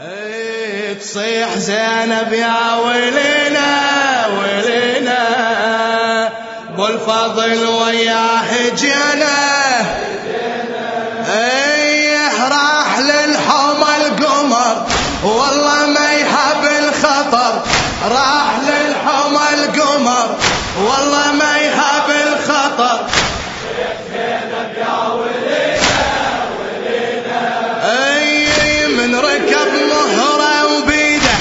تصيح زينب يا ولينا ولينا ابو الفضل وياه جينا راح للحومة القمر والله ما يهاب الخطر راح للحومة القمر والله ما يهاب الخطر زينب يا ولينا ولينا من ركب مهره وبيده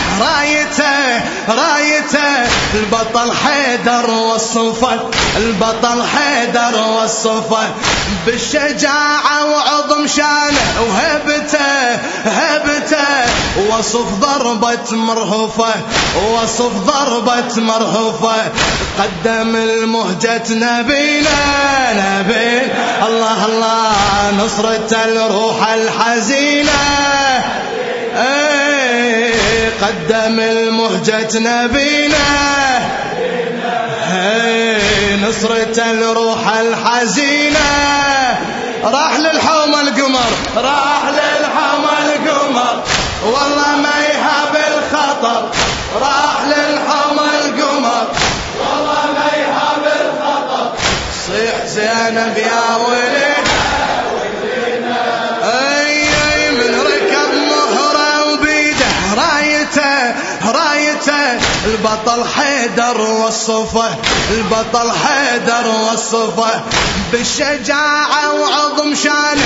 رايته البطل حيدر وصفه البطل حيدر وصفه بالشجاعة وعظم شانه وهبته وصف ضربة مرهفة وصف ضربة مرهفة قدم المهجة نبينا الله الله نصرة الروح الحزينة قدم المهجة نبينا نصرة الروح الحزينة راح للحومة القمر راح للحومة القمر والله ما يهاب الخطر راح للحومة القمر والله ما يهاب الخطر صيح زينب يا ولينا من ركب مهره وبيده رايته البطل حيدر وصفه البطل حيدر وصفه بالشجاعة وعظم شانه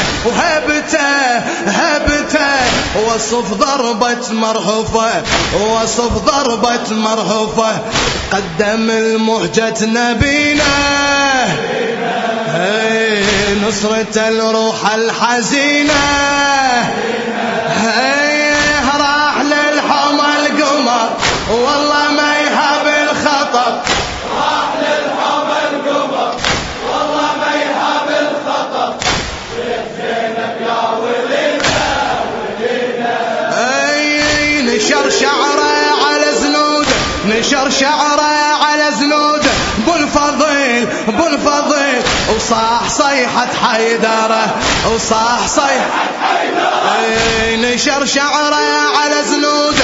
وهبته وصف ضربة مرهفة وصف ضربة مرهفة قدم المهجة نبينا نصرة الروح الحزينة راح للحومة القمر والله ما يهاب الخطر راح للحومة القمر والله ما يهاب الخطر زينب يا ولينا نشر شعره على زنوده نشر شعره على زنوده بالفضيل وصاح صيحة حيدره وصاح صيحة حيدره نشر شعره على زنوده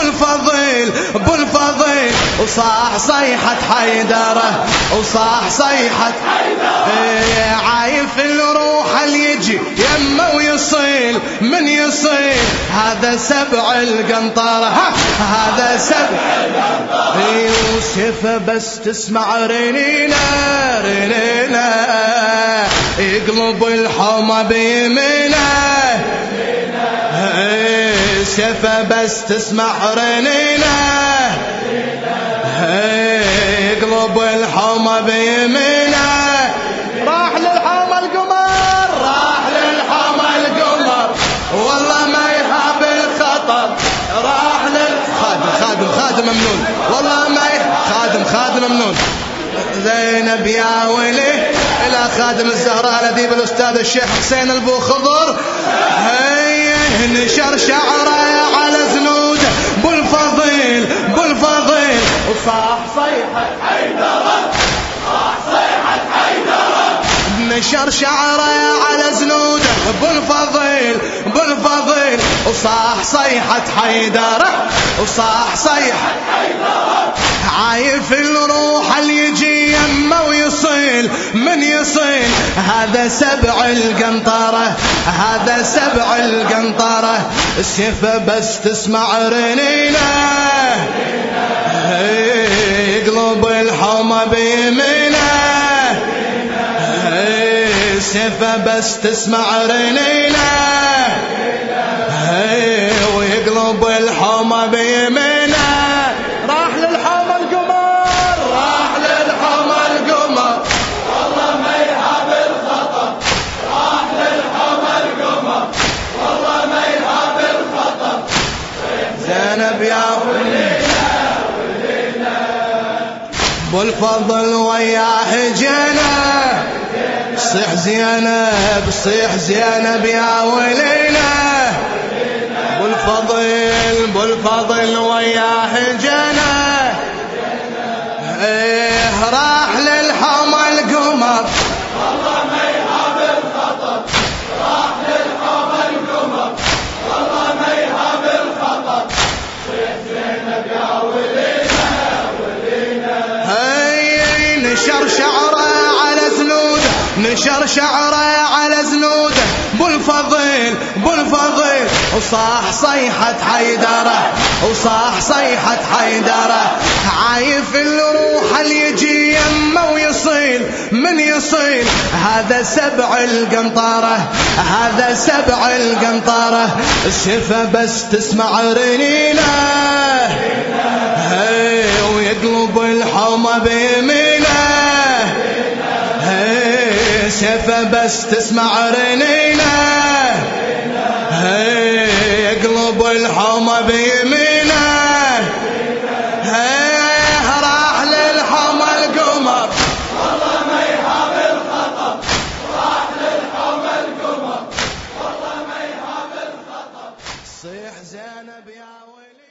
بالفضيل وصاح صيحة حيدره وصاح صيحة حيدره عايف الروح اللي يجي يمه ويصيل من يصيل هذا سبع القنطرة هذا سبع القنطرة وسيفه بس تسمع رنينه يقلب الحومة بيمينه سيفه بس تسمع رنينه يقلب الحومة بيمينه راح للحومة القمر راح للحومة القمر والله ما يهاب الخطر راح خادم ممنون والله ما خادم ممنون زينب يا ولي إلى خادم الزهراء الأديب الأستاذ الشيخ حسين البو خضر نشر شعره على زنوده بالفضيل وصاح صيحة حيدرة نشر شعره على زنوده بالفضيل وصاح صيحة حيدرة وصاح صيحة حيدرة عايف الروح اللي يجي يمه ويصيل من يصيل هذا سبع القنطرة هذا سبع القنطرة السيفة بس تسمع رنينه يقلب الحومة بيمينه سيفه بس تسمع رنينه ويقلب الحومة بيمينه راح للحومة القمر راح للحومة القمر والله ما يهاب الخطر راح للحومة القمر والله ما يهاب الخطر زينب يا ولينا بالفضل وياه جينا صيح زينب يا ولينا بالفضل وياه جينا راح للحومة القمر والله ما يهاب الخطر راح للحومة القمر والله ما يهاب الخطر ونشر شعره على زنوده بالفضيل بالفضيل، وصاح صيحة حيدرة وصاح صيحة حيدرة، عايف الروح اللي يجي يمه ويصيل من يصيل، هذا سبع القنطرة هذا سبع القنطرة، الشفا بس تسمع رنينه ويقلب الحومة بيمينه، شفا بس تسمع رنينه يقلب الحومة بيمينه، راح للحومة القمر والله ما يهاب الخطر، راح للحومة القمر والله ما يهاب الخطر. صيح زينب يا ولي.